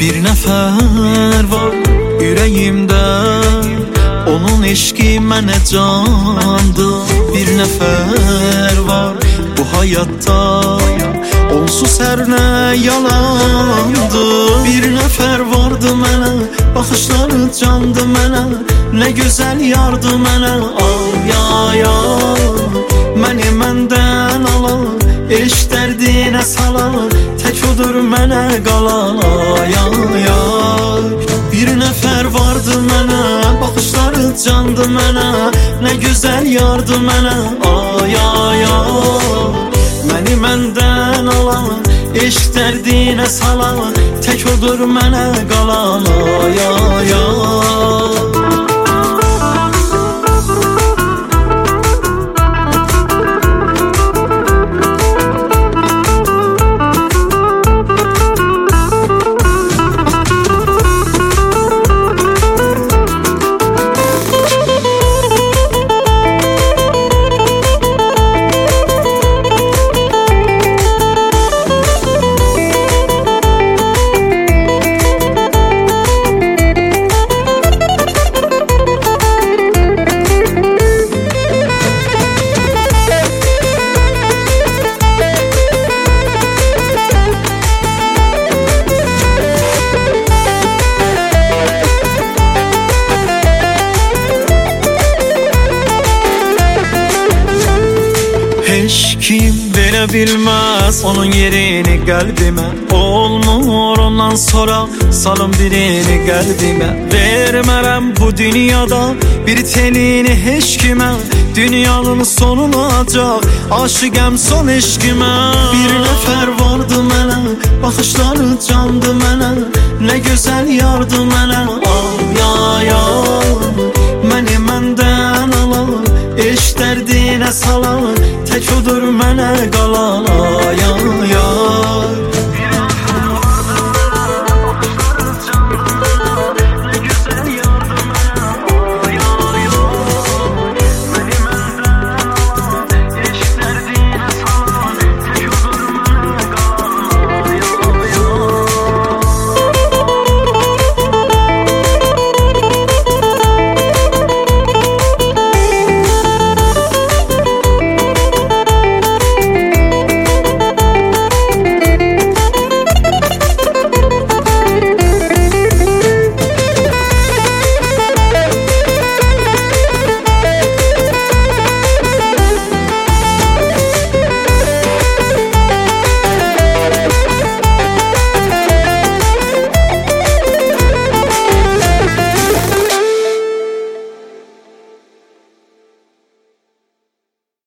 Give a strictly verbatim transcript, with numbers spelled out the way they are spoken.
Bir nəfər var ürəyimdə, onun eşqi mənə candır. Bir nəfər var bu həyatda, onsuz hər nə yalandır. Bir nəfər vardı mənə, baxışları candı mənə, nə gözəl yardı mənə. Ay ay ay, məni məndən alan, eşq dərdinə salan, tək odur mənə qalan. Ay ay ay, bir nəfər vardı mənə, baxışları candı mənə, nə gözəl yardı mənə. Ay ay ay, məni məndən alan, eşq dərdinə salan, tək odur mənə qalan. Ay ay ay. Heç kim verə bilməz onun yerini qəlbimə, olmur ondan sonra salım birini qəlbimə. Vermərəm bu dünyada bir telini heç kimə, dünyanın sonunacaq aşıqəm son eşqimə. Bir nəfər vardı mənə, baxışları candı mənə, nə gözəl yardı mənə.